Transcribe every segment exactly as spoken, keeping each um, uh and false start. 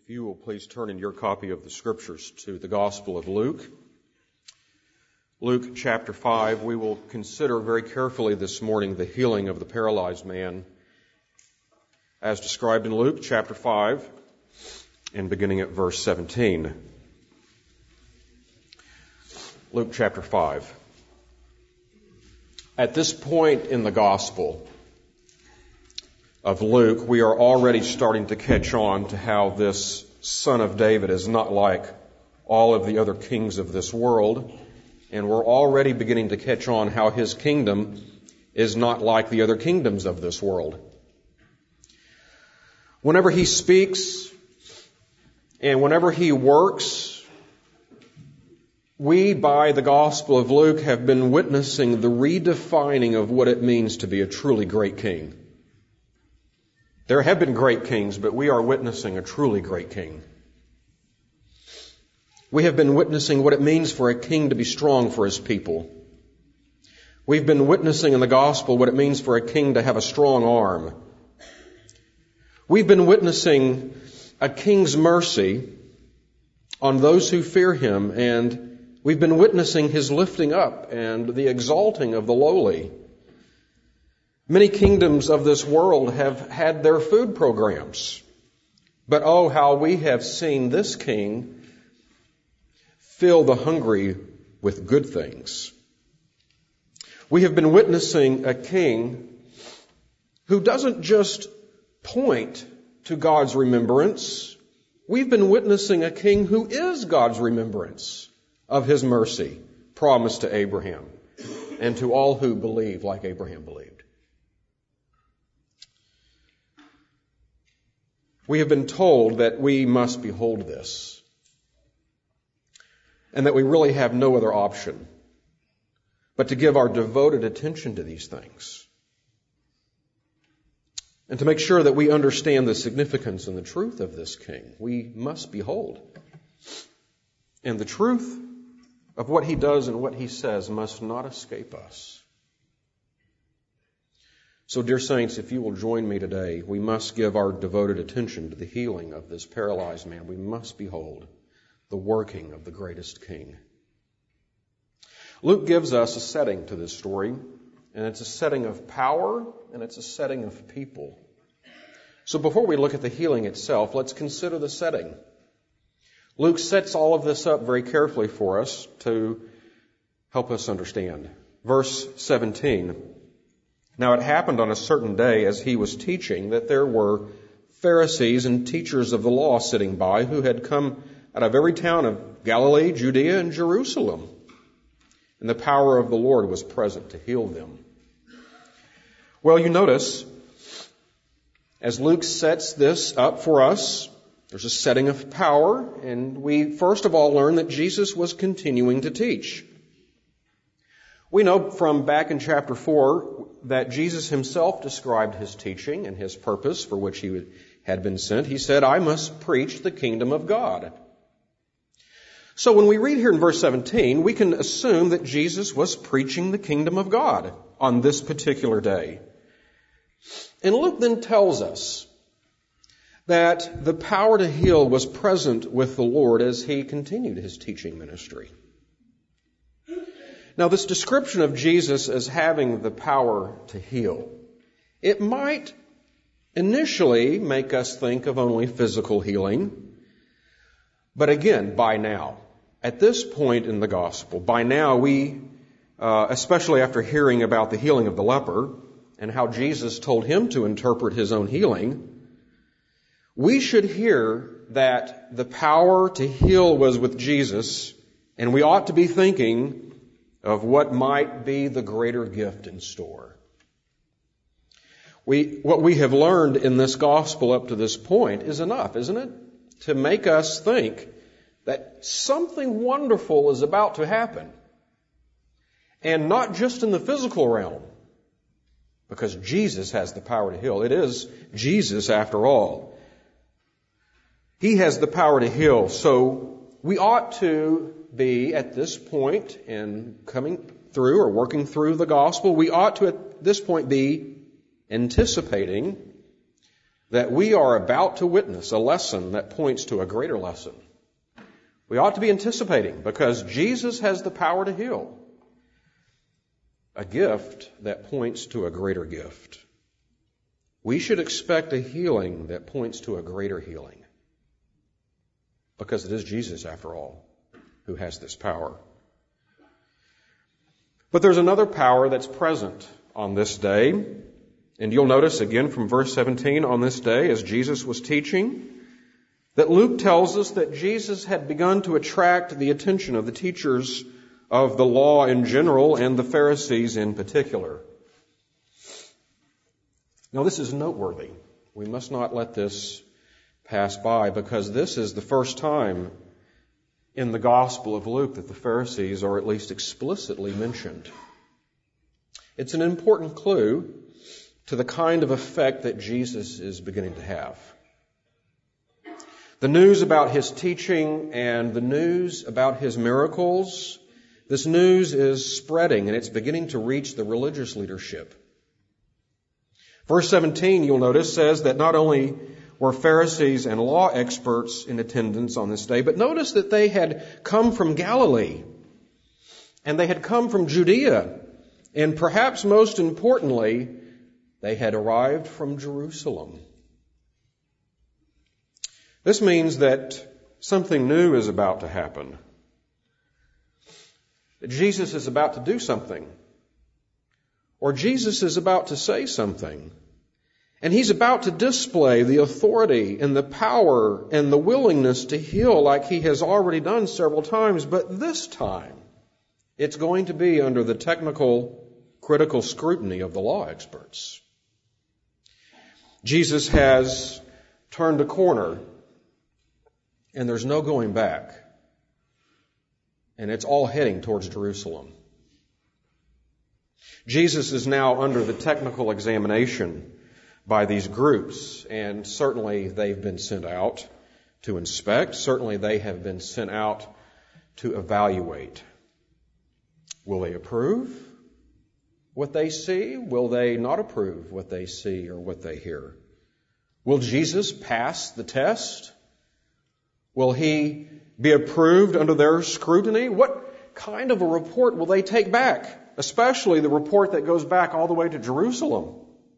If you will please turn in your copy of the Scriptures to the Gospel of Luke. Luke chapter five, we will consider very carefully this morning the healing of the paralyzed man as described in Luke chapter five and beginning at verse seventeen. Luke chapter five. At this point in the Gospel of Luke, we are already starting to catch on to how this son of David is not like all of the other kings of this world, and we're already beginning to catch on how his kingdom is not like the other kingdoms of this world. Whenever he speaks and whenever he works, we, by the Gospel of Luke, have been witnessing the redefining of what it means to be a truly great king. There have been great kings, but we are witnessing a truly great king. We have been witnessing what it means for a king to be strong for his people. We've been witnessing in the gospel what it means for a king to have a strong arm. We've been witnessing a king's mercy on those who fear him, and we've been witnessing his lifting up and the exalting of the lowly. Many kingdoms of this world have had their food programs. But oh, how we have seen this king fill the hungry with good things. We have been witnessing a king who doesn't just point to God's remembrance. We've been witnessing a king who is God's remembrance of his mercy promised to Abraham and to all who believe like Abraham believed. We have been told that we must behold this, and that we really have no other option but to give our devoted attention to these things, and to make sure that we understand the significance and the truth of this king. We must behold. And the truth of what he does and what he says must not escape us. So, dear saints, if you will join me today, we must give our devoted attention to the healing of this paralyzed man. We must behold the working of the greatest king. Luke gives us a setting to this story, and it's a setting of power, and it's a setting of people. So before we look at the healing itself, let's consider the setting. Luke sets all of this up very carefully for us to help us understand. Verse seventeen. Now it happened on a certain day as he was teaching that there were Pharisees and teachers of the law sitting by who had come out of every town of Galilee, Judea, and Jerusalem. And the power of the Lord was present to heal them. Well, you notice, as Luke sets this up for us, there's a setting of power, and we first of all learn that Jesus was continuing to teach. We know from back in chapter four that Jesus himself described his teaching and his purpose for which he had been sent. He said, I must preach the kingdom of God. So when we read here in verse seventeen, we can assume that Jesus was preaching the kingdom of God on this particular day. And Luke then tells us that the power to heal was present with the Lord as he continued his teaching ministry. Now, this description of Jesus as having the power to heal, it might initially make us think of only physical healing. But again, by now, at this point in the gospel, by now we, uh, especially after hearing about the healing of the leper and how Jesus told him to interpret his own healing, we should hear that the power to heal was with Jesus, and we ought to be thinking of what might be the greater gift in store. We, what we have learned in this gospel up to this point is enough, isn't it? To make us think that something wonderful is about to happen. And not just in the physical realm, because Jesus has the power to heal. It is Jesus after all. He has the power to heal. So we ought to be at this point in coming through or working through the gospel, we ought to at this point be anticipating that we are about to witness a lesson that points to a greater lesson. We ought to be anticipating, because Jesus has the power to heal, a gift that points to a greater gift. We should expect a healing that points to a greater healing, because it is Jesus, after all, who has this power. But there's another power that's present on this day. And you'll notice again from verse seventeen, on this day, as Jesus was teaching, that Luke tells us that Jesus had begun to attract the attention of the teachers of the law in general and the Pharisees in particular. Now, this is noteworthy. We must not let this pass by, because this is the first time in the Gospel of Luke that the Pharisees are at least explicitly mentioned. It's an important clue to the kind of effect that Jesus is beginning to have. The news about his teaching and the news about his miracles, this news is spreading, and it's beginning to reach the religious leadership. Verse seventeen, you'll notice, says that not only were Pharisees and law experts in attendance on this day, but notice that they had come from Galilee, and they had come from Judea, and perhaps most importantly, they had arrived from Jerusalem. This means that something new is about to happen. That Jesus is about to do something. Or Jesus is about to say something. And he's about to display the authority and the power and the willingness to heal like he has already done several times. But this time, it's going to be under the technical, critical scrutiny of the law experts. Jesus has turned a corner, and there's no going back. And it's all heading towards Jerusalem. Jesus is now under the technical examination by these groups, and certainly they've been sent out to inspect. Certainly they have been sent out to evaluate. Will they approve what they see? Will they not approve what they see or what they hear? Will Jesus pass the test? Will he be approved under their scrutiny? What kind of a report will they take back? Especially the report that goes back all the way to Jerusalem.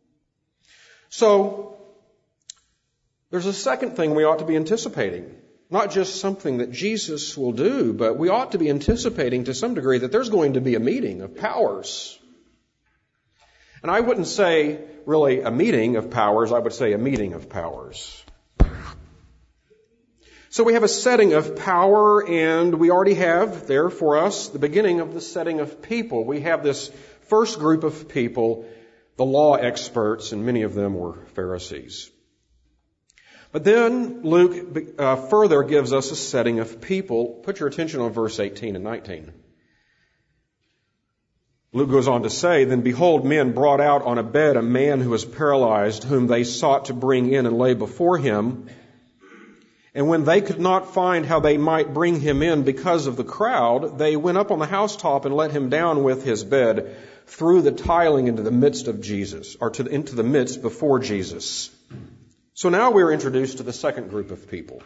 So, there's a second thing we ought to be anticipating. Not just something that Jesus will do, but we ought to be anticipating to some degree that there's going to be a meeting of powers. And I wouldn't say really a meeting of powers, I would say a meeting of powers. So we have a setting of power, and we already have there for us the beginning of the setting of people. We have this first group of people, the law experts, and many of them were Pharisees. But then Luke uh, further gives us a setting of people. Put your attention on verse eighteen and nineteen. Luke goes on to say, "Then behold, men brought out on a bed a man who was paralyzed, whom they sought to bring in and lay before him. And when they could not find how they might bring him in because of the crowd, they went up on the housetop and let him down with his bed through the tiling into the midst of Jesus, or to, into the midst before Jesus." So now we're introduced to the second group of people.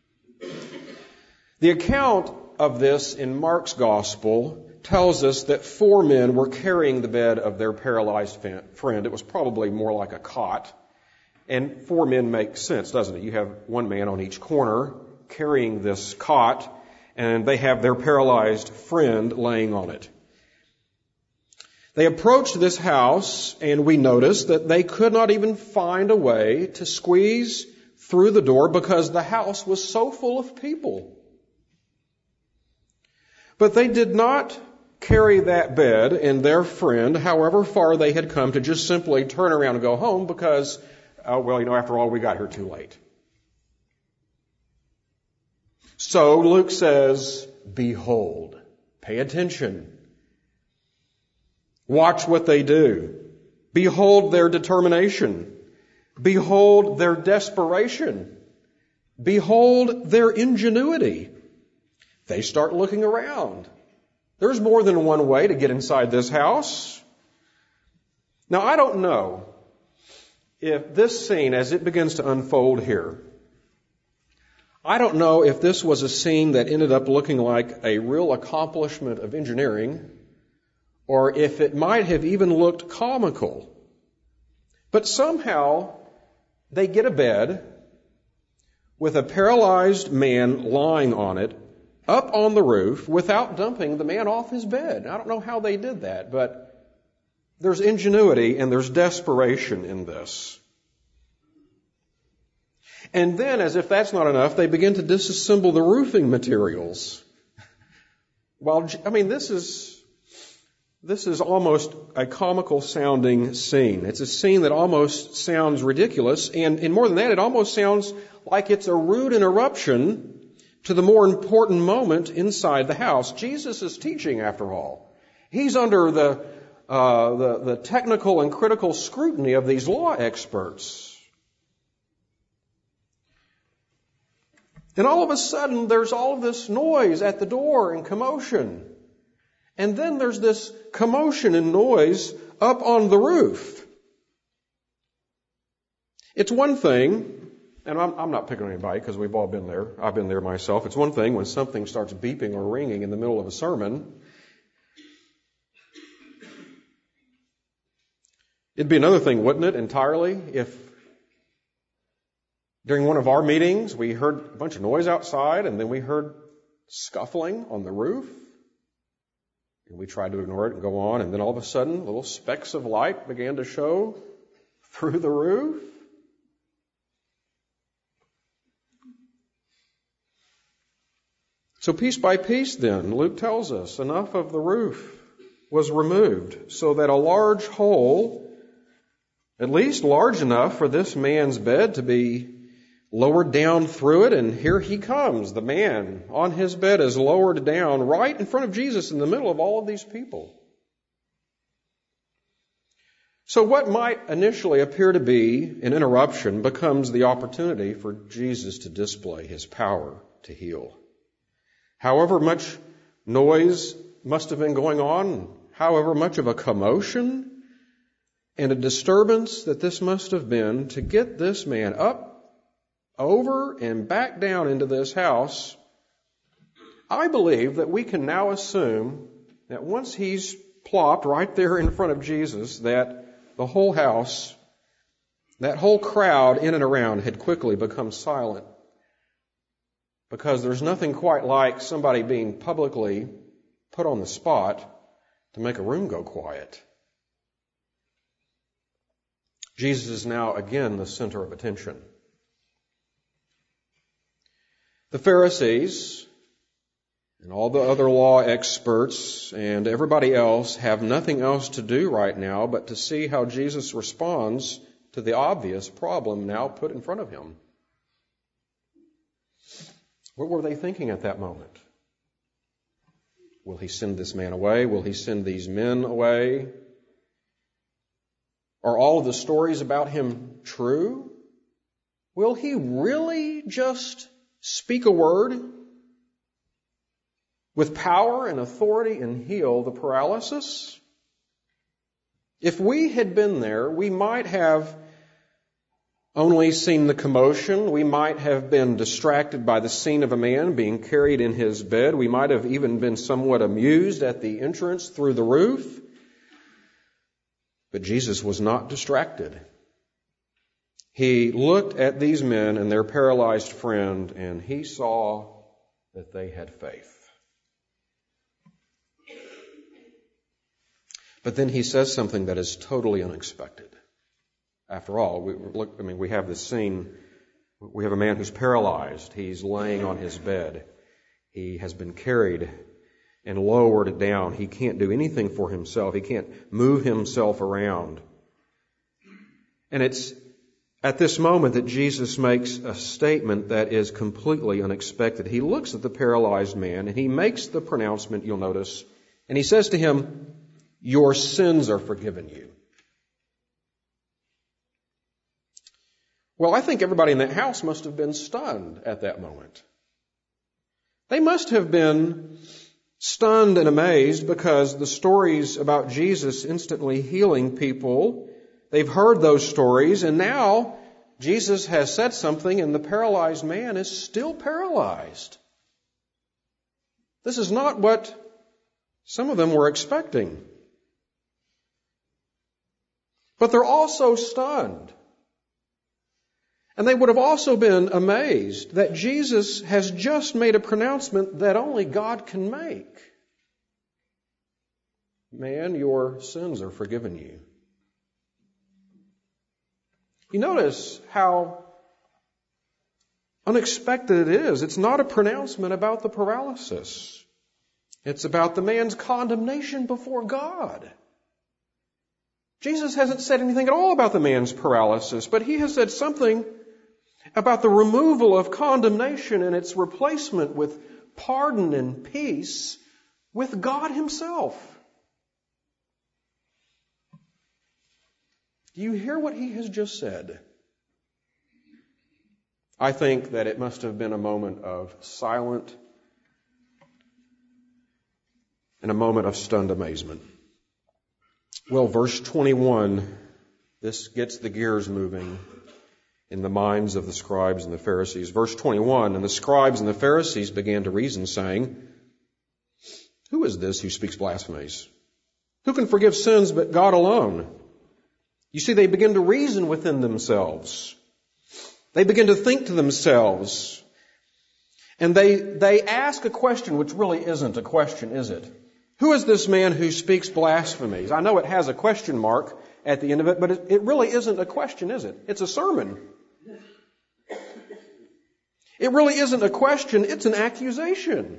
The account of this in Mark's gospel tells us that four men were carrying the bed of their paralyzed friend. It was probably more like a cot. And four men makes sense, doesn't it? You have one man on each corner carrying this cot, and they have their paralyzed friend laying on it. They approached this house, and we noticed that they could not even find a way to squeeze through the door because the house was so full of people. But they did not carry that bed and their friend, however far they had come, to just simply turn around and go home because, uh, well, you know, after all, we got here too late. So Luke says, behold, pay attention. Watch what they do. Behold their determination. Behold their desperation. Behold their ingenuity. They start looking around. There's more than one way to get inside this house. Now, I don't know if this scene, as it begins to unfold here, I don't know if this was a scene that ended up looking like a real accomplishment of engineering, or if it might have even looked comical. But somehow they get a bed with a paralyzed man lying on it, up on the roof, without dumping the man off his bed. I don't know how they did that, but there's ingenuity and there's desperation in this. And then, as if that's not enough, they begin to disassemble the roofing materials. While, I mean, this is, this is almost a comical sounding scene. It's a scene that almost sounds ridiculous. And, and more than that, it almost sounds like it's a rude interruption to the more important moment inside the house. Jesus is teaching, after all. He's under the, uh, the, the technical and critical scrutiny of these law experts. And all of a sudden, there's all of this noise at the door and commotion. And then there's this commotion and noise up on the roof. It's one thing, and I'm, I'm not picking on anybody because we've all been there. I've been there myself. It's one thing when something starts beeping or ringing in the middle of a sermon. It'd be another thing, wouldn't it, entirely, if during one of our meetings, we heard a bunch of noise outside, and then we heard scuffling on the roof. And we tried to ignore it and go on, and then all of a sudden, little specks of light began to show through the roof. So piece by piece then, Luke tells us, enough of the roof was removed so that a large hole, at least large enough for this man's bed to be lowered down through it, and here he comes. The man on his bed is lowered down right in front of Jesus in the middle of all of these people. So what might initially appear to be an interruption becomes the opportunity for Jesus to display his power to heal. However much noise must have been going on, however much of a commotion and a disturbance that this must have been to get this man up, over and back down into this house, I believe that we can now assume that once he's plopped right there in front of Jesus, that the whole house, that whole crowd in and around had quickly become silent. Because there's nothing quite like somebody being publicly put on the spot to make a room go quiet. Jesus is now again the center of attention. The Pharisees and all the other law experts and everybody else have nothing else to do right now but to see how Jesus responds to the obvious problem now put in front of him. What were they thinking at that moment? Will he send this man away? Will he send these men away? Are all of the stories about him true? Will he really just speak a word with power and authority and heal the paralysis? If we had been there, we might have only seen the commotion. We might have been distracted by the scene of a man being carried in his bed. We might have even been somewhat amused at the entrance through the roof. But Jesus was not distracted. He looked at these men and their paralyzed friend, and he saw that they had faith. But then he says something that is totally unexpected. After all, we look, I mean, we have this scene. We have a man who's paralyzed. He's laying on his bed. He has been carried and lowered down. He can't do anything for himself. He can't move himself around. And it's at this moment that Jesus makes a statement that is completely unexpected. He looks at the paralyzed man and he makes the pronouncement, you'll notice, and he says to him, "Your sins are forgiven you." Well, I think everybody in that house must have been stunned at that moment. They must have been stunned and amazed because the stories about Jesus instantly healing people, They've heard those stories, and now Jesus has said something, and the paralyzed man is still paralyzed. This is not what some of them were expecting. But they're also stunned. And they would have also been amazed that Jesus has just made a pronouncement that only God can make. Man, your sins are forgiven you. You notice how unexpected it is. It's not a pronouncement about the paralysis. It's about the man's condemnation before God. Jesus hasn't said anything at all about the man's paralysis, but he has said something about the removal of condemnation and its replacement with pardon and peace with God Himself. Do you hear what he has just said? I think that it must have been a moment of silent and a moment of stunned amazement. Well, verse twenty-one, this gets the gears moving in the minds of the scribes and the Pharisees. Verse twenty-one, and the scribes and the Pharisees began to reason, saying, "Who is this who speaks blasphemies? Who can forgive sins but God alone?" You see, they begin to reason within themselves. They begin to think to themselves. And they, they ask a question which really isn't a question, is it? Who is this man who speaks blasphemies? I know it has a question mark at the end of it, but it, it really isn't a question, is it? It's a sermon. It really isn't a question, it's an accusation.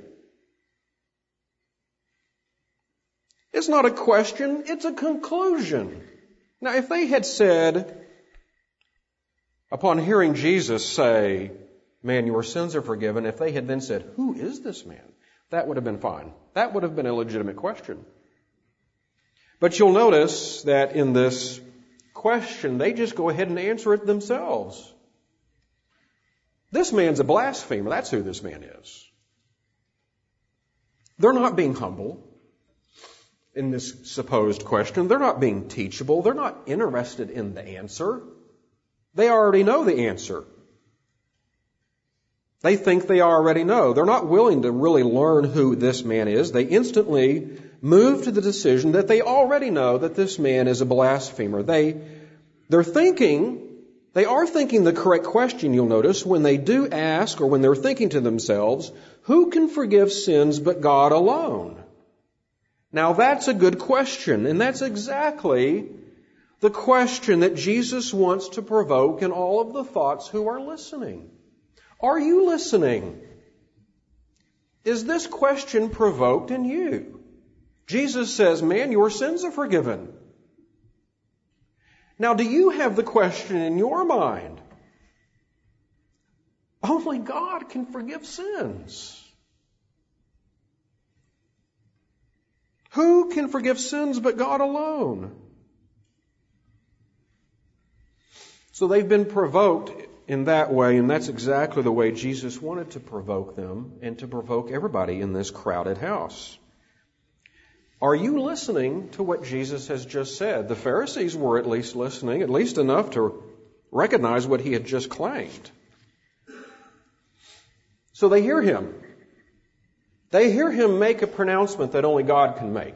It's not a question, it's a conclusion. Now, if they had said, upon hearing Jesus say, "Man, your sins are forgiven," if they had then said, "Who is this man?" that would have been fine. That would have been a legitimate question. But you'll notice that in this question, they just go ahead and answer it themselves. This man's a blasphemer. That's who this man is. They're not being humble in this supposed question. They're not being teachable. They're not interested in the answer. They already know the answer. They think they already know. They're not willing to really learn who this man is. They instantly move to the decision that they already know that this man is a blasphemer. They, they're thinking, they are thinking the correct question, you'll notice, when they do ask, or when they're thinking to themselves, who can forgive sins but God alone? Now that's a good question, and that's exactly the question that Jesus wants to provoke in all of the thoughts who are listening. Are you listening? Is this question provoked in you? Jesus says, "Man, your sins are forgiven." Now, do you have the question in your mind? Only God can forgive sins. Who can forgive sins but God alone? So they've been provoked in that way, and that's exactly the way Jesus wanted to provoke them and to provoke everybody in this crowded house. Are you listening to what Jesus has just said? The Pharisees were at least listening, at least enough to recognize what he had just claimed. So they hear him. They hear him make a pronouncement that only God can make.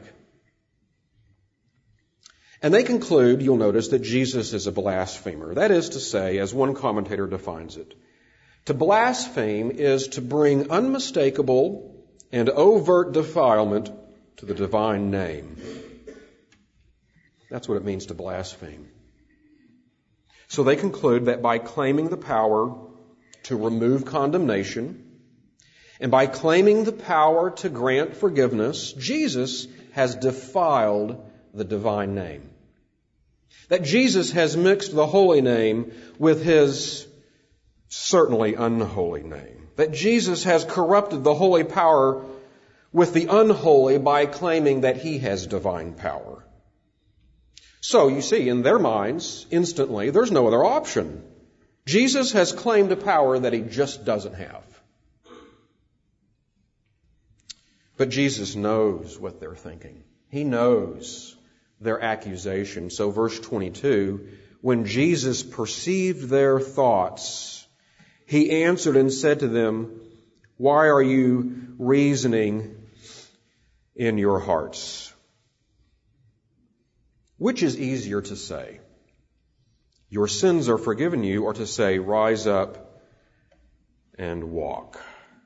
And they conclude, you'll notice, that Jesus is a blasphemer. That is to say, as one commentator defines it, to blaspheme is to bring unmistakable and overt defilement to the divine name. That's what it means to blaspheme. So they conclude that by claiming the power to remove condemnation and by claiming the power to grant forgiveness, Jesus has defiled the divine name. That Jesus has mixed the holy name with his certainly unholy name. That Jesus has corrupted the holy power with the unholy by claiming that he has divine power. So, you see, in their minds, instantly, there's no other option. Jesus has claimed a power that he just doesn't have. But Jesus knows what they're thinking. He knows their accusation. So verse twenty-two, when Jesus perceived their thoughts, he answered and said to them, why are you reasoning in your hearts? Which is easier to say, your sins are forgiven you, or to say, rise up and walk?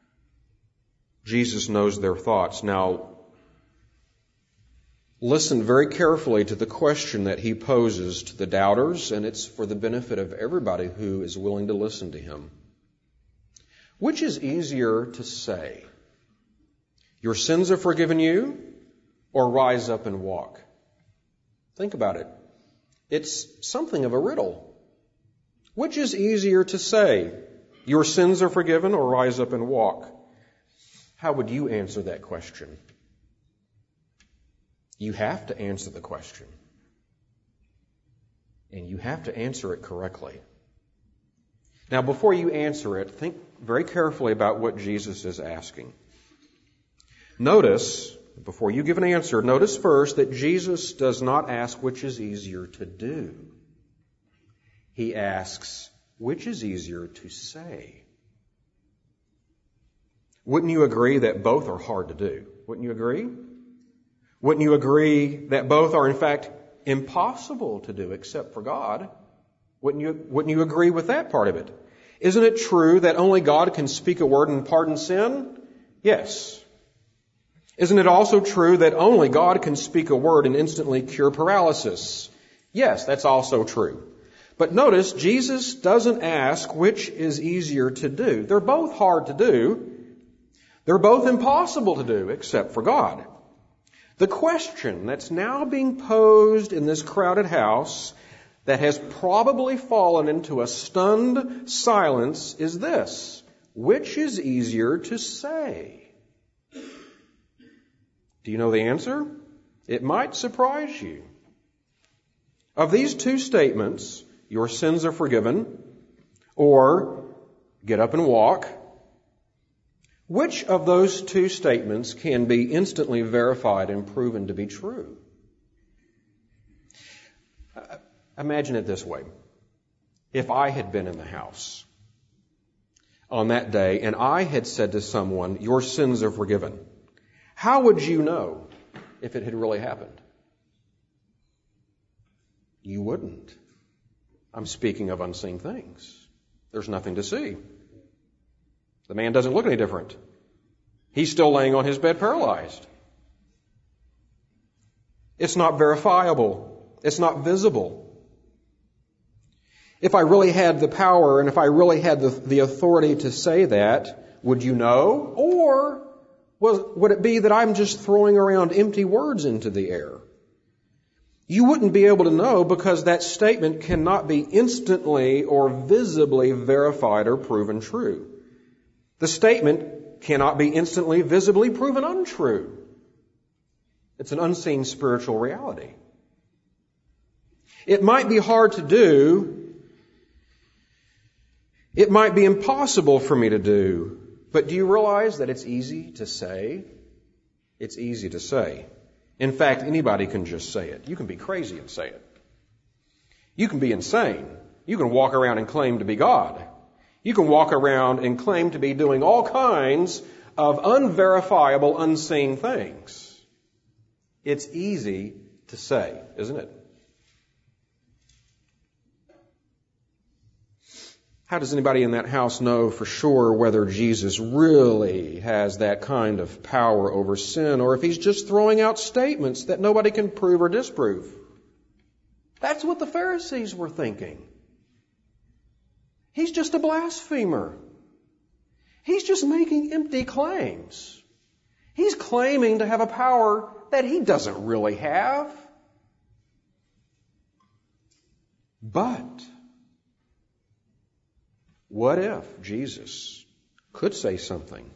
Jesus knows their thoughts. Now, listen very carefully to the question that he poses to the doubters, and it's for the benefit of everybody who is willing to listen to him. Which is easier to say, your sins are forgiven you, or rise up and walk? Think about it. It's something of a riddle. Which is easier to say, your sins are forgiven, or rise up and walk? How would you answer that question? You have to answer the question. And you have to answer it correctly. Now, before you answer it, think very carefully about what Jesus is asking. Notice, before you give an answer, notice first that Jesus does not ask which is easier to do. He asks, which is easier to say? Wouldn't you agree that both are hard to do? Wouldn't you agree? Wouldn't you agree that both are, in fact, impossible to do except for God? Wouldn't you, wouldn't you agree with that part of it? Isn't it true that only God can speak a word and pardon sin? Yes. Isn't it also true that only God can speak a word and instantly cure paralysis? Yes, that's also true. But notice, Jesus doesn't ask which is easier to do. They're both hard to do. They're both impossible to do except for God. The question that's now being posed in this crowded house that has probably fallen into a stunned silence is this: which is easier to say? Do you know the answer? It might surprise you. Of these two statements, your sins are forgiven, or get up and walk, which of those two statements can be instantly verified and proven to be true? Imagine it this way. If I had been in the house on that day and I had said to someone, your sins are forgiven, how would you know if it had really happened? You wouldn't. I'm speaking of unseen things. There's nothing to see. The man doesn't look any different. He's still laying on his bed paralyzed. It's not verifiable. It's not visible. If I really had the power and if I really had the, the authority to say that, would you know? Or was, would it be that I'm just throwing around empty words into the air? You wouldn't be able to know because that statement cannot be instantly or visibly verified or proven true. The statement cannot be instantly, visibly proven untrue. It's an unseen spiritual reality. It might be hard to do. It might be impossible for me to do. But do you realize that it's easy to say? It's easy to say. In fact, anybody can just say it. You can be crazy and say it. You can be insane. You can walk around and claim to be God. You can walk around and claim to be doing all kinds of unverifiable, unseen things. It's easy to say, isn't it? How does anybody in that house know for sure whether Jesus really has that kind of power over sin, or if he's just throwing out statements that nobody can prove or disprove? That's what the Pharisees were thinking. He's just a blasphemer. He's just making empty claims. He's claiming to have a power that he doesn't really have. But what if Jesus could say something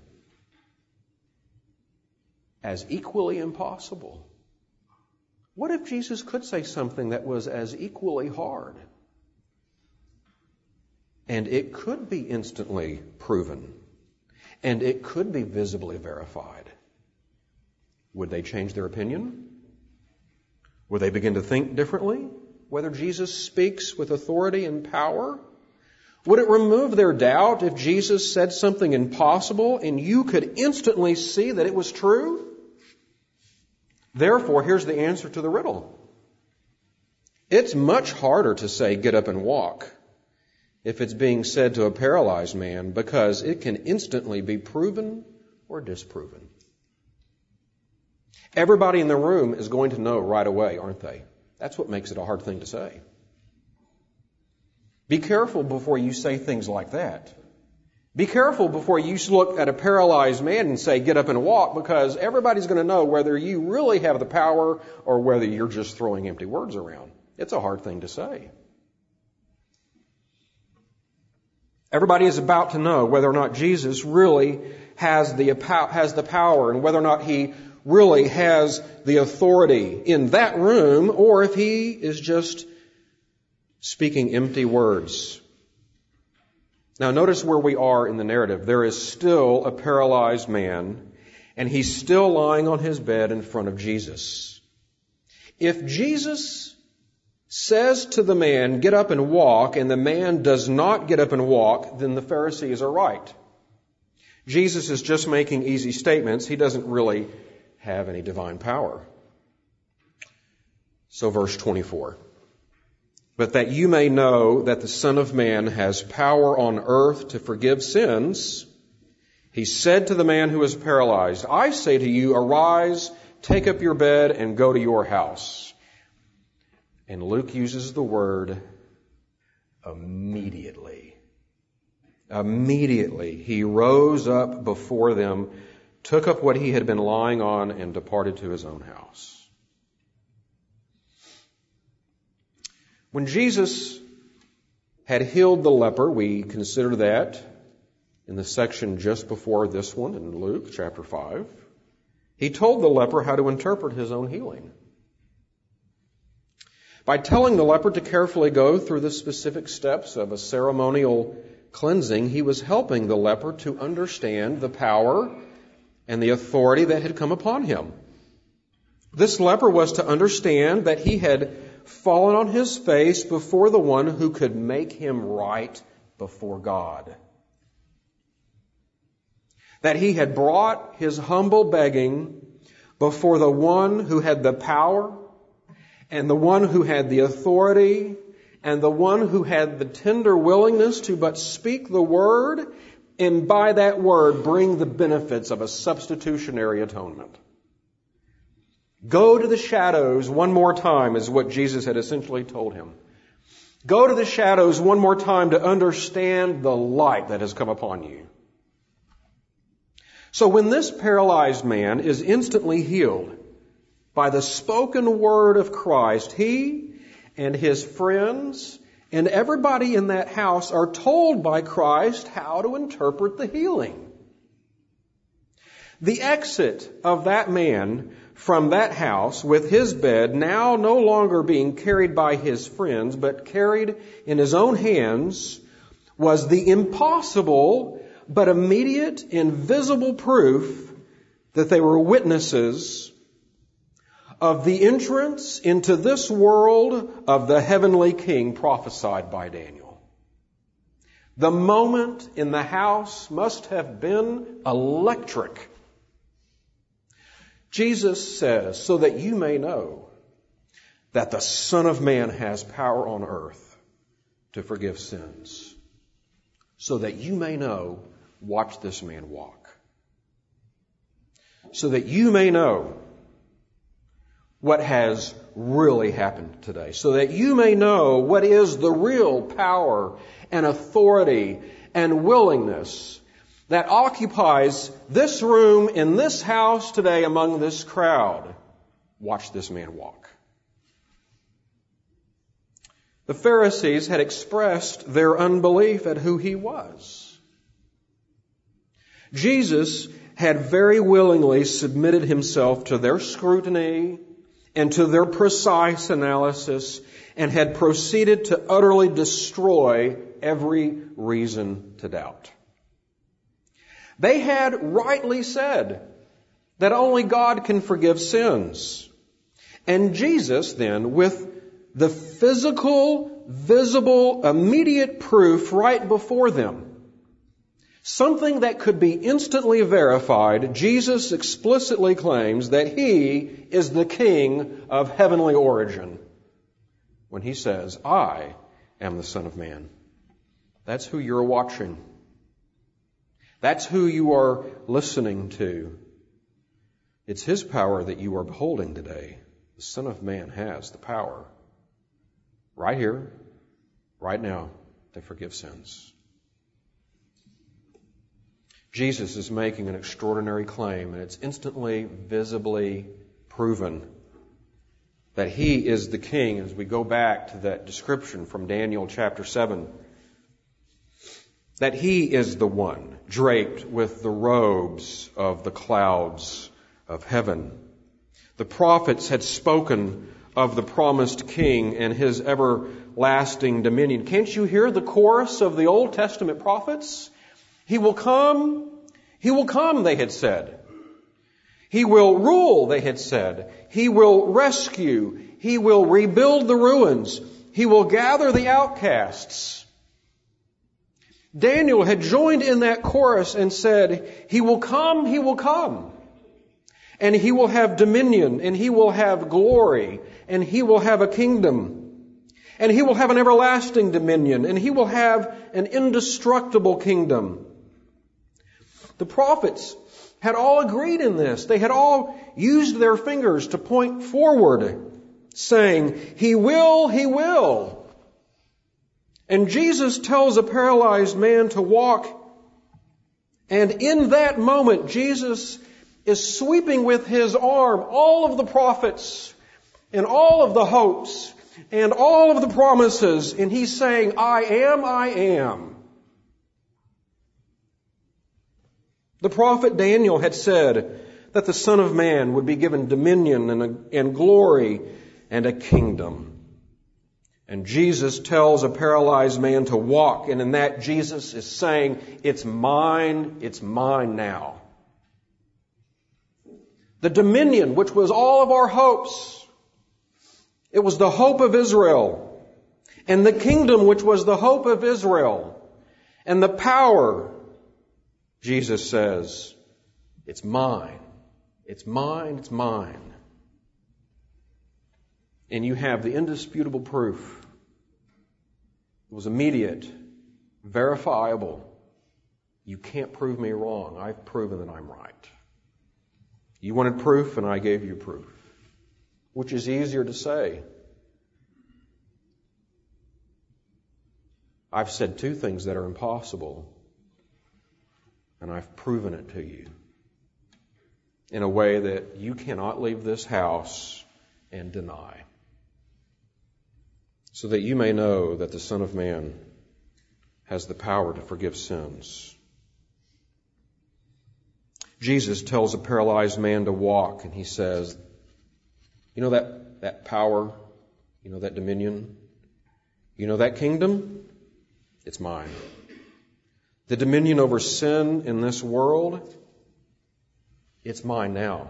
as equally impossible? What if Jesus could say something that was as equally hard? And it could be instantly proven. And it could be visibly verified. Would they change their opinion? Will they begin to think differently? Whether Jesus speaks with authority and power? Would it remove their doubt if Jesus said something impossible and you could instantly see that it was true? Therefore, here's the answer to the riddle. It's much harder to say, get up and walk, if it's being said to a paralyzed man, because it can instantly be proven or disproven. Everybody in the room is going to know right away, aren't they? That's what makes it a hard thing to say. Be careful before you say things like that. Be careful before you look at a paralyzed man and say, get up and walk, because everybody's going to know whether you really have the power or whether you're just throwing empty words around. It's a hard thing to say. Everybody is about to know whether or not Jesus really has the, has the power and whether or not he really has the authority in that room, or if he is just speaking empty words. Now notice where we are in the narrative. There is still a paralyzed man, and he's still lying on his bed in front of Jesus. If Jesus says to the man, get up and walk, and the man does not get up and walk, then the Pharisees are right. Jesus is just making easy statements. He doesn't really have any divine power. So verse twenty-four. But that you may know that the Son of Man has power on earth to forgive sins, he said to the man who was paralyzed, I say to you, arise, take up your bed, and go to your house. And Luke uses the word immediately. Immediately he rose up before them, took up what he had been lying on, and departed to his own house. When Jesus had healed the leper, we consider that in the section just before this one in Luke chapter five, he told the leper how to interpret his own healing. By telling the leper to carefully go through the specific steps of a ceremonial cleansing, he was helping the leper to understand the power and the authority that had come upon him. This leper was to understand that he had fallen on his face before the one who could make him right before God. That he had brought his humble begging before the one who had the power and the one who had the authority and the one who had the tender willingness to but speak the word, and by that word bring the benefits of a substitutionary atonement. Go to the shadows one more time is what Jesus had essentially told him. Go to the shadows one more time to understand the light that has come upon you. So when this paralyzed man is instantly healed by the spoken word of Christ, he and his friends and everybody in that house are told by Christ how to interpret the healing. The exit of that man from that house with his bed now no longer being carried by his friends, but carried in his own hands, was the impossible but immediate and visible proof that they were witnesses of the entrance into this world of the heavenly King prophesied by Daniel. The moment in the house must have been electric. Jesus says, so that you may know that the Son of Man has power on earth to forgive sins. So that you may know, watch this man walk. So that you may know what has really happened today. So that you may know what is the real power and authority and willingness that occupies this room in this house today among this crowd. Watch this man walk. The Pharisees had expressed their unbelief at who he was. Jesus had very willingly submitted himself to their scrutiny and to their precise analysis, and had proceeded to utterly destroy every reason to doubt. They had rightly said that only God can forgive sins. And Jesus then, with the physical, visible, immediate proof right before them, something that could be instantly verified, Jesus explicitly claims that He is the King of heavenly origin when He says, I am the Son of Man. That's who you're watching. That's who you are listening to. It's His power that you are beholding today. The Son of Man has the power right here, right now, to forgive sins. Jesus is making an extraordinary claim, and it's instantly, visibly proven that He is the King. As we go back to that description from Daniel chapter seven, that He is the one draped with the robes of the clouds of heaven. The prophets had spoken of the promised King and His everlasting dominion. Can't you hear the chorus of the Old Testament prophets? He will come, He will come, they had said. He will rule, they had said. He will rescue. He will rebuild the ruins. He will gather the outcasts. Daniel had joined in that chorus and said, He will come, He will come. And He will have dominion, and He will have glory, and He will have a kingdom. And He will have an everlasting dominion, and He will have an indestructible kingdom. The prophets had all agreed in this. They had all used their fingers to point forward, saying, He will, He will. And Jesus tells a paralyzed man to walk. And in that moment, Jesus is sweeping with His arm all of the prophets and all of the hopes and all of the promises. And He's saying, I am, I am. The prophet Daniel had said that the Son of Man would be given dominion and, a, and glory and a kingdom. And Jesus tells a paralyzed man to walk, and in that Jesus is saying, it's mine, it's mine now. The dominion, which was all of our hopes, it was the hope of Israel. And the kingdom, which was the hope of Israel. And the power, Jesus says, it's mine. It's mine, it's mine. And you have the indisputable proof. It was immediate, verifiable. You can't prove me wrong. I've proven that I'm right. You wanted proof, and I gave you proof. Which is easier to say? I've said two things that are impossible, and I've proven it to you in a way that you cannot leave this house and deny. So that you may know that the Son of Man has the power to forgive sins. Jesus tells a paralyzed man to walk, and He says, you know that, that power, you know that dominion, you know that kingdom? It's mine. The dominion over sin in this world, it's mine now.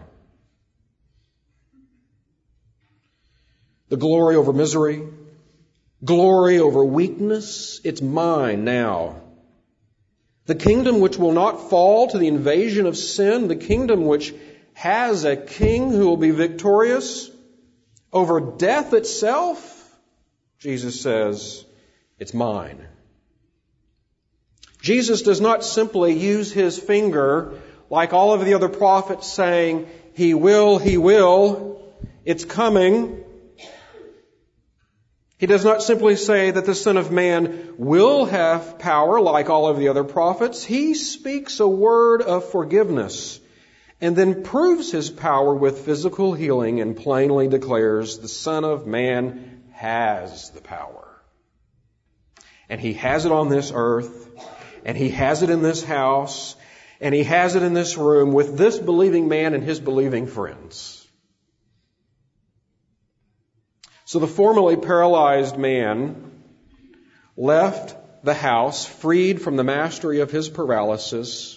The glory over misery, glory over weakness, it's mine now. The kingdom which will not fall to the invasion of sin, the kingdom which has a king who will be victorious over death itself, Jesus says, it's mine. Jesus does not simply use His finger like all of the other prophets saying, He will, He will, it's coming. He does not simply say that the Son of Man will have power like all of the other prophets. He speaks a word of forgiveness and then proves His power with physical healing and plainly declares the Son of Man has the power. And He has it on this earth, and He has it in this house, and He has it in this room with this believing man and his believing friends. So the formerly paralyzed man left the house, freed from the mastery of his paralysis.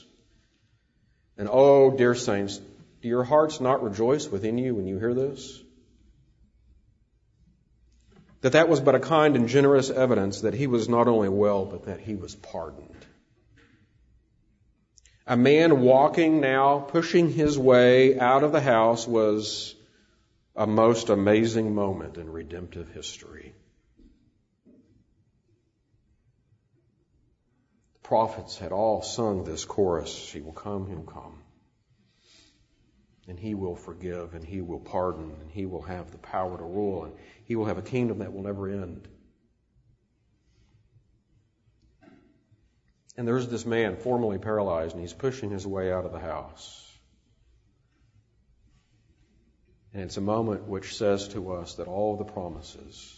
And oh, dear saints, do your hearts not rejoice within you when you hear this? that that was but a kind and generous evidence that he was not only well, but that he was pardoned. A man walking now, pushing his way out of the house, was a most amazing moment in redemptive history. The prophets had all sung this chorus, "He will come, He will come. And He will forgive, and He will pardon, and He will have the power to rule, and He will have a kingdom that will never end." And there's this man, formerly paralyzed, and he's pushing his way out of the house. And it's a moment which says to us that all the promises,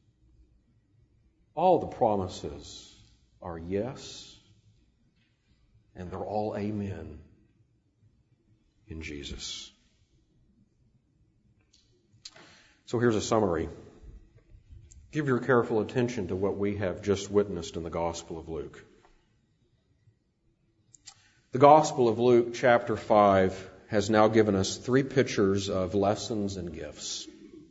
all the promises are yes, and they're all amen in Jesus. So here's a summary. Give your careful attention to what we have just witnessed in the Gospel of Luke. The Gospel of Luke, chapter five, has now given us three pictures of lessons and gifts.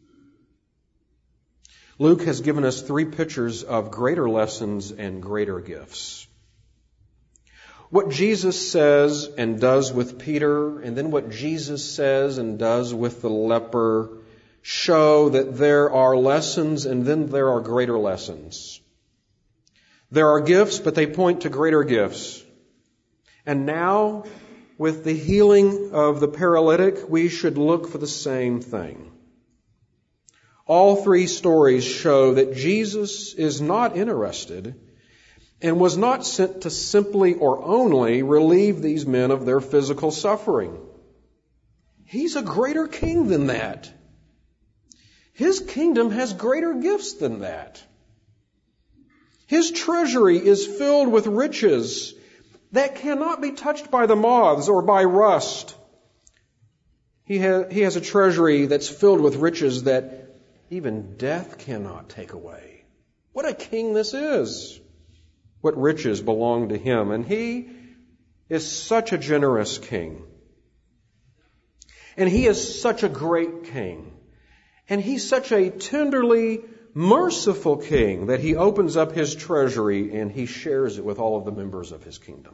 Luke has given us three pictures of greater lessons and greater gifts. What Jesus says and does with Peter, and then what Jesus says and does with the leper, show that there are lessons and then there are greater lessons. There are gifts, but they point to greater gifts. And now, with the healing of the paralytic, we should look for the same thing. All three stories show that Jesus is not interested and was not sent to simply or only relieve these men of their physical suffering. He's a greater king than that. His kingdom has greater gifts than that. His treasury is filled with riches that cannot be touched by the moths or by rust. He has, he has a treasury that's filled with riches that even death cannot take away. What a king this is! What riches belong to him. And he is such a generous king. And he is such a great king. And he's such a tenderly merciful king that he opens up his treasury and he shares it with all of the members of his kingdom.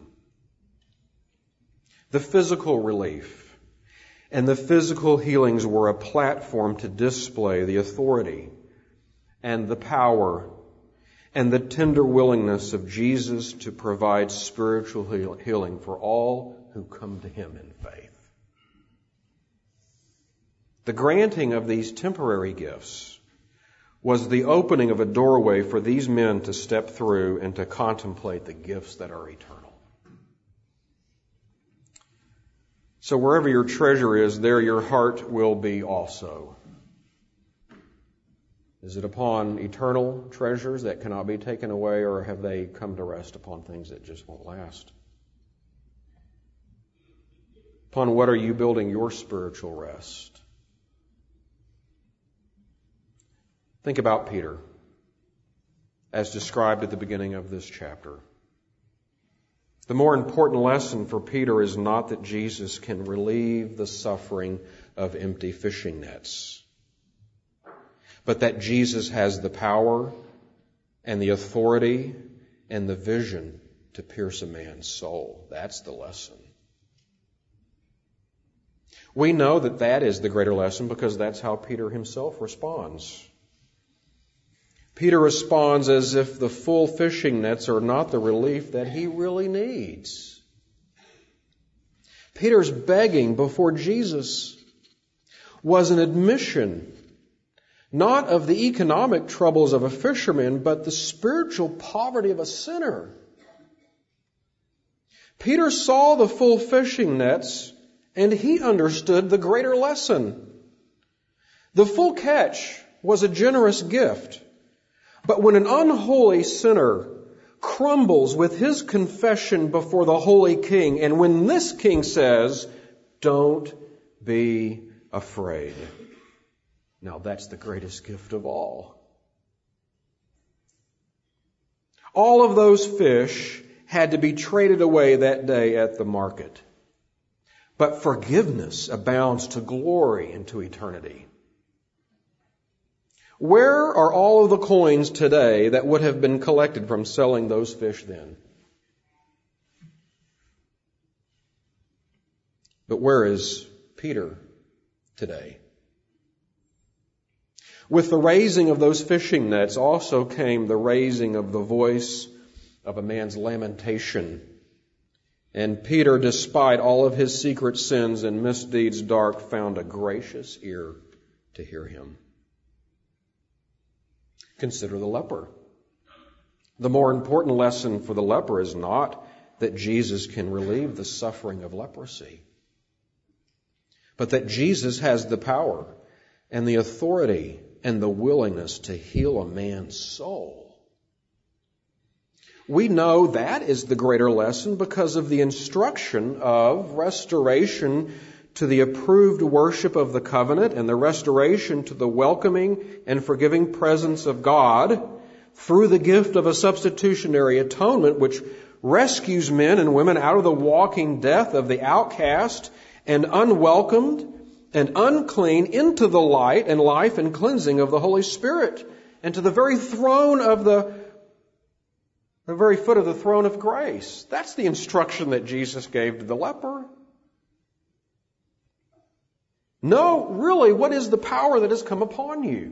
The physical relief and the physical healings were a platform to display the authority and the power and the tender willingness of Jesus to provide spiritual healing for all who come to him in faith. The granting of these temporary gifts was the opening of a doorway for these men to step through and to contemplate the gifts that are eternal. So wherever your treasure is, there your heart will be also. Is it upon eternal treasures that cannot be taken away, or have they come to rest upon things that just won't last? Upon what are you building your spiritual rest? Think about Peter, as described at the beginning of this chapter. The more important lesson for Peter is not that Jesus can relieve the suffering of empty fishing nets, but that Jesus has the power and the authority and the vision to pierce a man's soul. That's the lesson. We know that that is the greater lesson because that's how Peter himself responds. Peter responds as if the full fishing nets are not the relief that he really needs. Peter's begging before Jesus was an admission not of the economic troubles of a fisherman, but the spiritual poverty of a sinner. Peter saw the full fishing nets and he understood the greater lesson. The full catch was a generous gift. But when an unholy sinner crumbles with his confession before the holy king, and when this king says, "Don't be afraid," now that's the greatest gift of all. All of those fish had to be traded away that day at the market. But forgiveness abounds to glory and to eternity. Where are all of the coins today that would have been collected from selling those fish then? But where is Peter today? With the raising of those fishing nets also came the raising of the voice of a man's lamentation. And Peter, despite all of his secret sins and misdeeds dark, found a gracious ear to hear him. Consider the leper. The more important lesson for the leper is not that Jesus can relieve the suffering of leprosy, but that Jesus has the power and the authority and the willingness to heal a man's soul. We know that is the greater lesson because of the instruction of restoration to the approved worship of the covenant and the restoration to the welcoming and forgiving presence of God through the gift of a substitutionary atonement which rescues men and women out of the walking death of the outcast and unwelcomed and unclean into the light and life and cleansing of the Holy Spirit and to the very throne of the the very foot of the throne of grace. That's the instruction that Jesus gave to the leper. No, really, what is the power that has come upon you?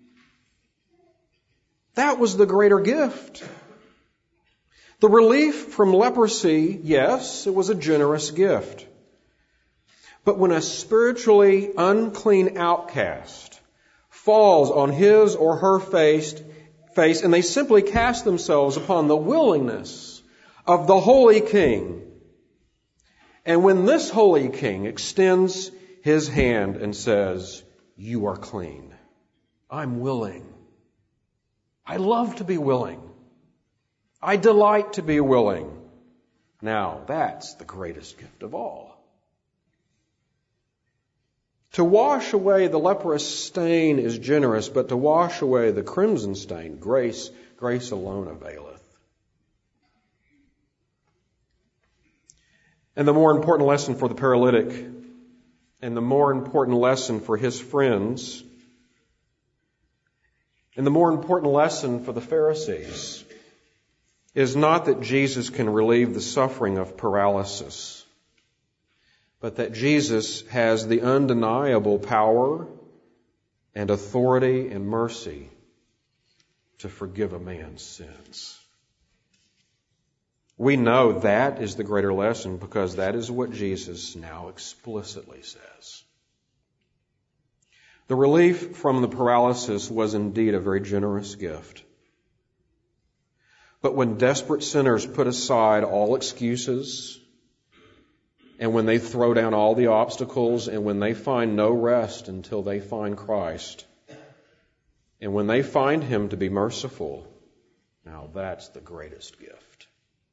That was the greater gift. The relief from leprosy, yes, it was a generous gift. But when a spiritually unclean outcast falls on his or her face, face and they simply cast themselves upon the willingness of the Holy King, and when this Holy King extends his hand and says, "You are clean. I'm willing. I love to be willing. I delight to be willing." Now, that's the greatest gift of all. To wash away the leprous stain is generous, but to wash away the crimson stain, grace, grace alone availeth. And the more important lesson for the paralytic, and the more important lesson for his friends, and the more important lesson for the Pharisees is not that Jesus can relieve the suffering of paralysis, but that Jesus has the undeniable power and authority and mercy to forgive a man's sins. We know that is the greater lesson because that is what Jesus now explicitly says. The relief from the paralysis was indeed a very generous gift. But when desperate sinners put aside all excuses, and when they throw down all the obstacles, and when they find no rest until they find Christ, and when they find Him to be merciful, now that's the greatest gift.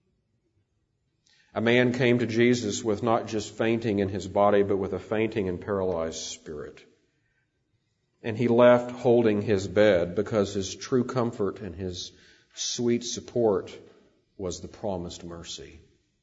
A man came to Jesus with not just fainting in his body, but with a fainting and paralyzed spirit. And he left holding his bed because his true comfort and his sweet support was the promised mercy.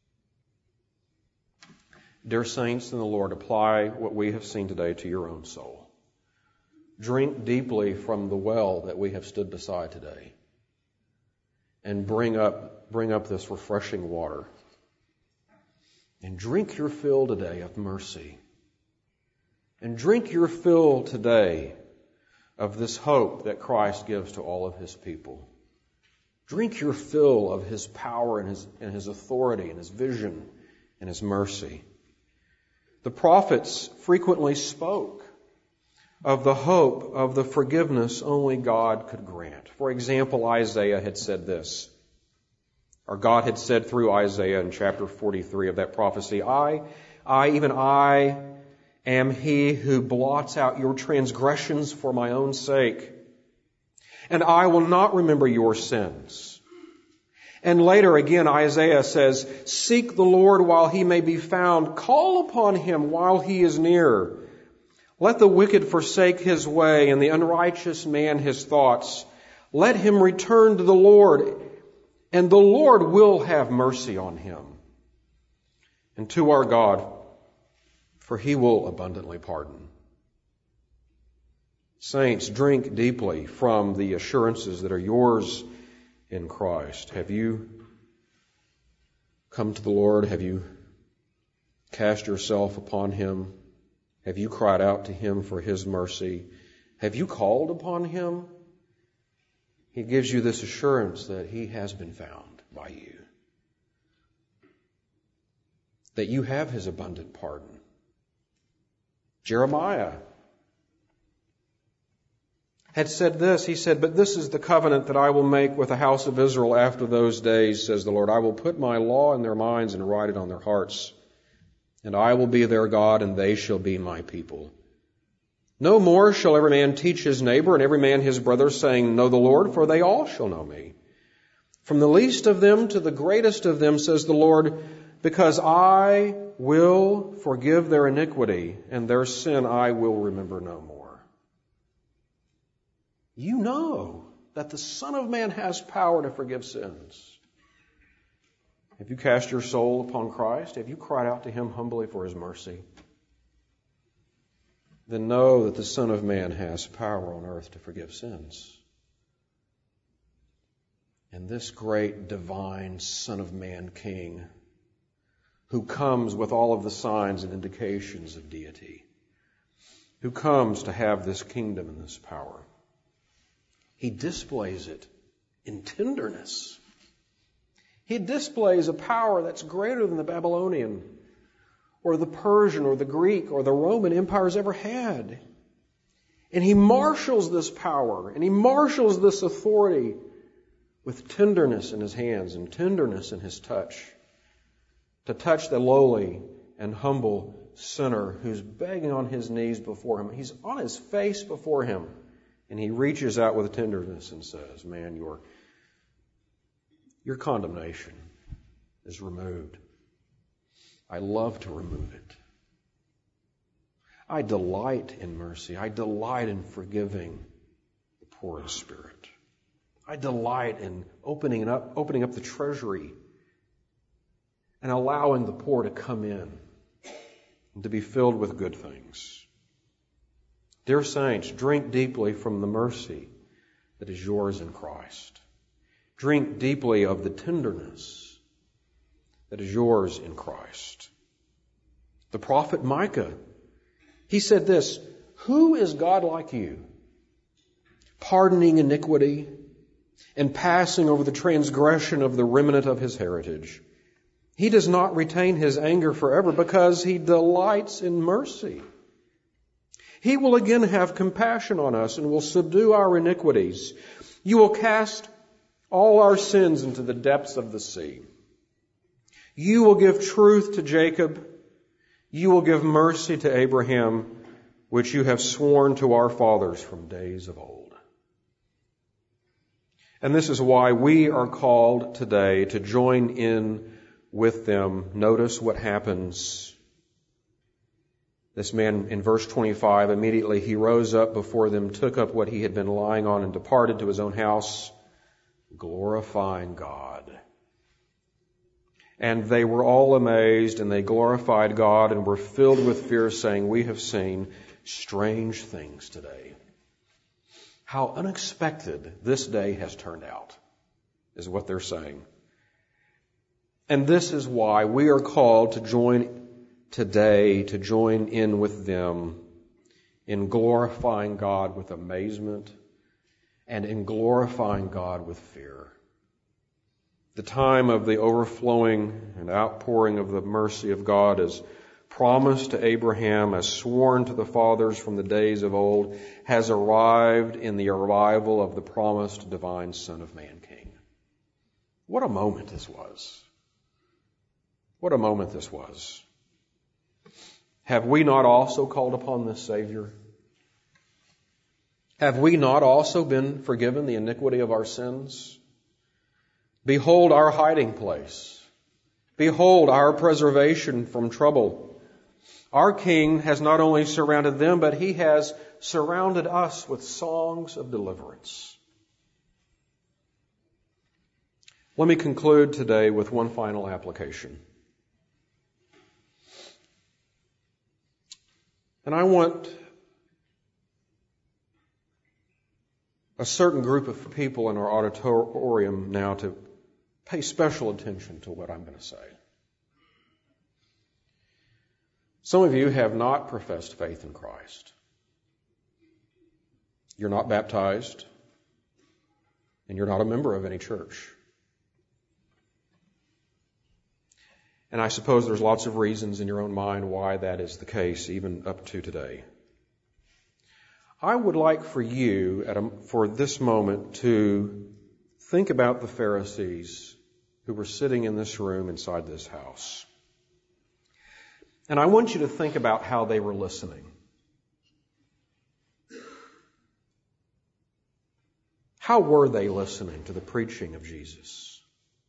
Dear saints in the Lord, apply what we have seen today to your own soul. Drink deeply from the well that we have stood beside today. And bring up, bring up this refreshing water. And drink your fill today of mercy. And drink your fill today of this hope that Christ gives to all of His people. Drink your fill of His power and His, and His authority and His vision and His mercy. The prophets frequently spoke of the hope of the forgiveness only God could grant. For example, Isaiah had said this, or God had said through Isaiah in chapter forty-three of that prophecy, I, I, even I, am He who blots out your transgressions for my own sake, and I will not remember your sins. And later again, Isaiah says, seek the Lord while He may be found. Call upon Him while He is near. Let the wicked forsake his way and the unrighteous man his thoughts. Let him return to the Lord, and the Lord will have mercy on him. And to our God, for He will abundantly pardon. Saints, drink deeply from the assurances that are yours in Christ. Have you come to the Lord? Have you cast yourself upon Him? Have you cried out to Him for His mercy? Have you called upon Him? He gives you this assurance that He has been found by you, that you have His abundant pardon. Jeremiah had said this. He said, "But this is the covenant that I will make with the house of Israel after those days, says the Lord. I will put my law in their minds and write it on their hearts. And I will be their God, and they shall be my people. No more shall every man teach his neighbor and every man his brother, saying, Know the Lord, for they all shall know me. From the least of them to the greatest of them, says the Lord, because I will forgive their iniquity, and their sin I will remember no more." You know that the Son of Man has power to forgive sins. Have you cast your soul upon Christ? Have you cried out to Him humbly for His mercy? Then know that the Son of Man has power on earth to forgive sins. And this great divine Son of Man King, who comes with all of the signs and indications of deity, who comes to have this kingdom and this power, He displays it in tenderness. He displays a power that's greater than the Babylonian or the Persian or the Greek or the Roman empires ever had. And He marshals this power and He marshals this authority with tenderness in His hands and tenderness in His touch, to touch the lowly and humble sinner who's begging on his knees before Him. He's on his face before Him, and He reaches out with tenderness and says, "Man, your Your condemnation is removed. I love to remove it. I delight in mercy. I delight in forgiving the poor in spirit. I delight in opening up, opening up the treasury and allowing the poor to come in and to be filled with good things." Dear saints, drink deeply from the mercy that is yours in Christ. Drink deeply of the tenderness that is yours in Christ. The prophet Micah, he said this, "Who is God like you, pardoning iniquity and passing over the transgression of the remnant of His heritage? He does not retain His anger forever because He delights in mercy. He will again have compassion on us and will subdue our iniquities. You will cast all our sins into the depths of the sea. You will give truth to Jacob. You will give mercy to Abraham, which you have sworn to our fathers from days of old." And this is why we are called today to join in with them. Notice what happens. This man in verse twenty-five, immediately he rose up before them, took up what he had been lying on, and departed to his own house, glorifying God. And they were all amazed, and they glorified God and were filled with fear, saying, "We have seen strange things today." How unexpected this day has turned out, is what they're saying. And this is why we are called to join today, to join in with them in glorifying God with amazement and in glorifying God with fear. The time of the overflowing and outpouring of the mercy of God as promised to Abraham, as sworn to the fathers from the days of old, has arrived in the arrival of the promised divine Son of Man King. What a moment this was. What a moment this was. Have we not also called upon this Savior? Have we not also been forgiven the iniquity of our sins? Behold our hiding place. Behold our preservation from trouble. Our King has not only surrounded them, but He has surrounded us with songs of deliverance. Let me conclude today with one final application. And I want a certain group of people in our auditorium now to pay special attention to what I'm going to say. Some of you have not professed faith in Christ. You're not baptized, and you're not a member of any church. And I suppose there's lots of reasons in your own mind why that is the case, even up to today. I would like for you, at a, for this moment, to think about the Pharisees who were sitting in this room inside this house. And I want you to think about how they were listening. How were they listening to the preaching of Jesus?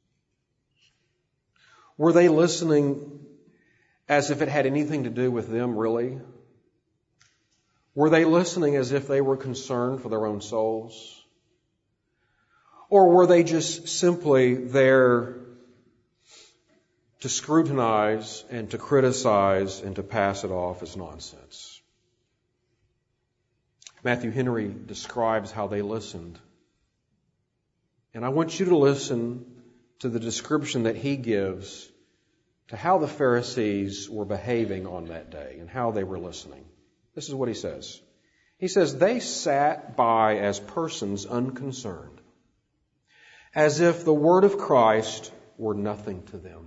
Were they listening as if it had anything to do with them, really? Were they listening as if they were concerned for their own souls? Or were they just simply there to scrutinize and to criticize and to pass it off as nonsense? Matthew Henry describes how they listened. And I want you to listen to the description that he gives to how the Pharisees were behaving on that day and how they were listening. This is what he says. He says, they sat by as persons unconcerned, as if the word of Christ were nothing to them.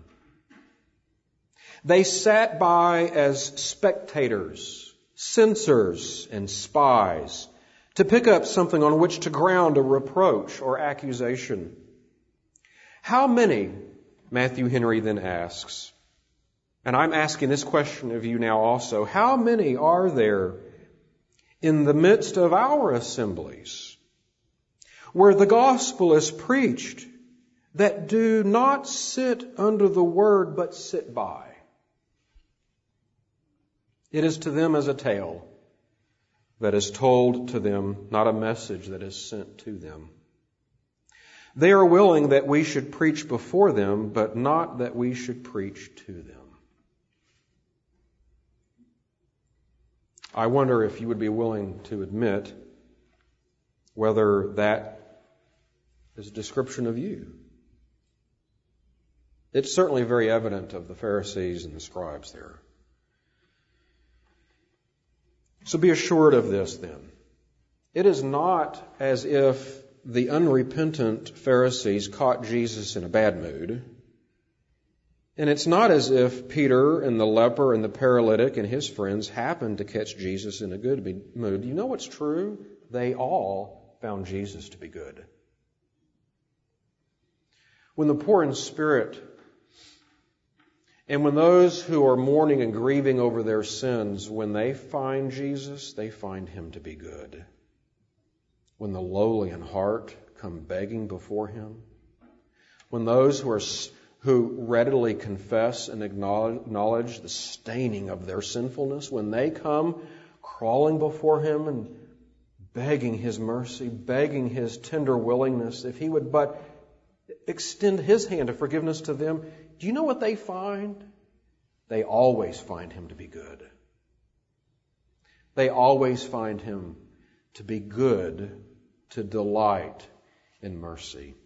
They sat by as spectators, censors, and spies, to pick up something on which to ground a reproach or accusation. How many, Matthew Henry then asks, and I'm asking this question of you now also, how many are there in the midst of our assemblies where the gospel is preached that do not sit under the word but sit by? It is to them as a tale that is told to them, not a message that is sent to them. They are willing that we should preach before them, but not that we should preach to them. I wonder if you would be willing to admit whether that is a description of you. It's certainly very evident of the Pharisees and the scribes there. So be assured of this then. It is not as if the unrepentant Pharisees caught Jesus in a bad mood. And it's not as if Peter and the leper and the paralytic and his friends happened to catch Jesus in a good mood. You know what's true? They all found Jesus to be good. When the poor in spirit and when those who are mourning and grieving over their sins, when they find Jesus, they find him to be good. When the lowly in heart come begging before him, when those who are who readily confess and acknowledge the staining of their sinfulness, when they come crawling before him and begging his mercy, begging his tender willingness, if he would but extend his hand of forgiveness to them, do you know what they find? They always find him to be good. They always find him to be good, to delight in mercy.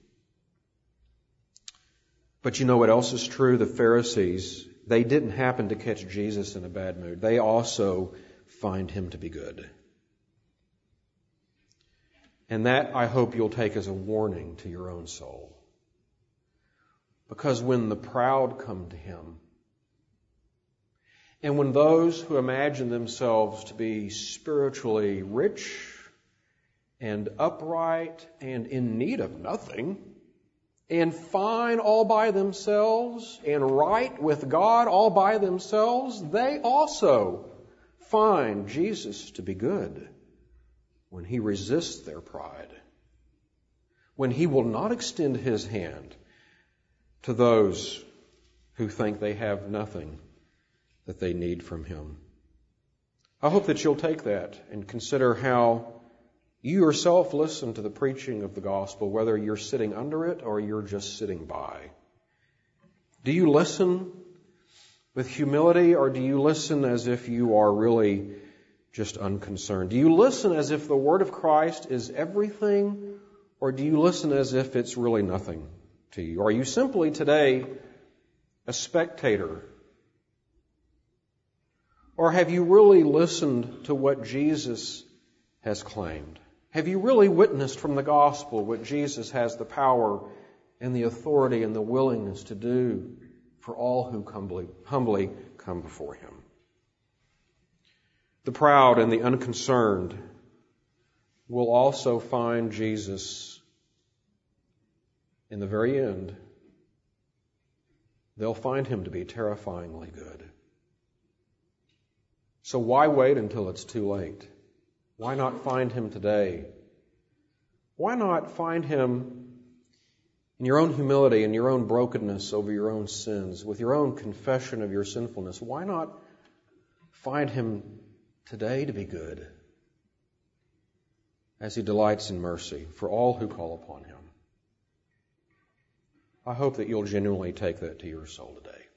But you know what else is true? The Pharisees, they didn't happen to catch Jesus in a bad mood. They also find him to be good. And that, I hope you'll take as a warning to your own soul. Because when the proud come to him, and when those who imagine themselves to be spiritually rich and upright and in need of nothing, and fine all by themselves, and right with God all by themselves, they also find Jesus to be good when he resists their pride, when he will not extend his hand to those who think they have nothing that they need from him. I hope that you'll take that and consider how you yourself listen to the preaching of the gospel, whether you're sitting under it or you're just sitting by. Do you listen with humility, or do you listen as if you are really just unconcerned? Do you listen as if the Word of Christ is everything, or do you listen as if it's really nothing to you? Are you simply today a spectator? Or have you really listened to what Jesus has claimed? Have you really witnessed from the gospel what Jesus has the power and the authority and the willingness to do for all who humbly, humbly come before Him? The proud and the unconcerned will also find Jesus in the very end. They'll find Him to be terrifyingly good. So why wait until it's too late? Why not find Him today? Why not find Him in your own humility and your own brokenness over your own sins, with your own confession of your sinfulness? Why not find Him today to be good, as He delights in mercy for all who call upon Him? I hope that you'll genuinely take that to your soul today.